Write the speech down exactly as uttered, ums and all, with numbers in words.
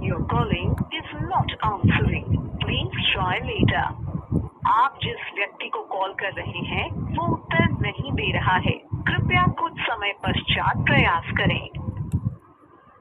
you're calling is not answering. Please try later. आप जिस व्यक्ति को कॉल कर रहे हैं वो उत्तर नहीं दे रहा है। कृपया कुछ समय पश्चात प्रयास करें।